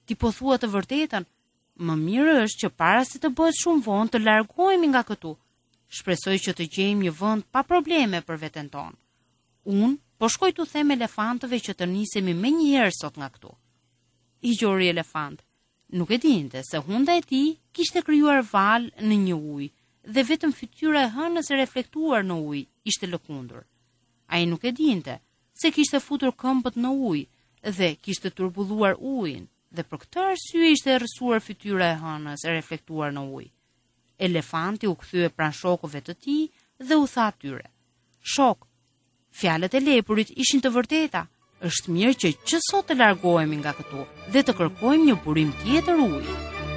Speaker 9: Ti po thua të vërtetën? Më mirë është që para se të bëhet shumë vonë të largohemi nga këtu. Shpresoj që të gjejmë një vend pa probleme për veten tonë. Unë po shkoj t'u them elefantëve që të nisemi menjëherë sot nga këtu. I gjori elefant. Nuk e dinte se hunda e tij kishte krijuar val në një ujë dhe vetëm fytyra e hënës e reflektuar në ujë ishte lëkundur. Ai nuk e dinte se kishte futur këmbët në ujë dhe kishte turbulluar ujin dhe për këtë arsye ishte rrësuar fytyra e hënës e reflektuar në ujë. Elefanti u kthye pranë shokëve të tij dhe u tha atyre: "Shok, fjalët e lepurit ishin të vërteta. Është mirë që sot të largohemi nga këtu dhe të kërkojmë një burim tjetër uji."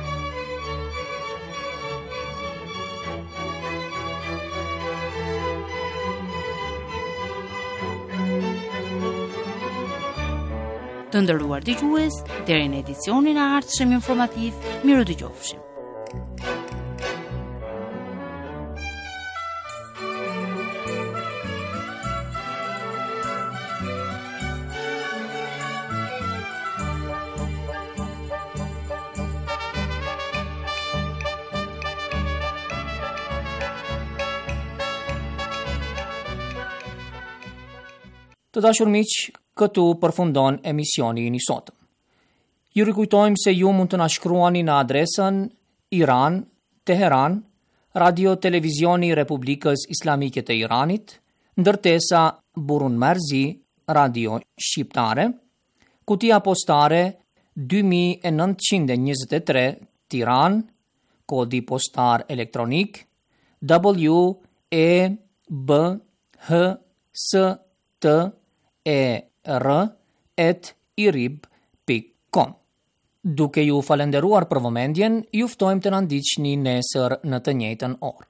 Speaker 9: Të nderuar dëgjues, deri në edicionin e ardhshëm informativ, miru dëgjofshim.
Speaker 1: Të dashur miq, këtu përfundon emisioni i sotëm. Ju rikujtojmë se ju mund të na shkruani në adresën Iran, Teheran, Radio Televizioni Republikës Islamike të Iranit, ndërtesa Burun Merzi, Radio Shqiptare, kutia postare 2923 Tiranë, kodi postar elektronik WEBHSTER@irib.com. Duke ju falenderuar për vëmendjen, ju ftojmë të na ndiqni nesër në të njëjtën orë.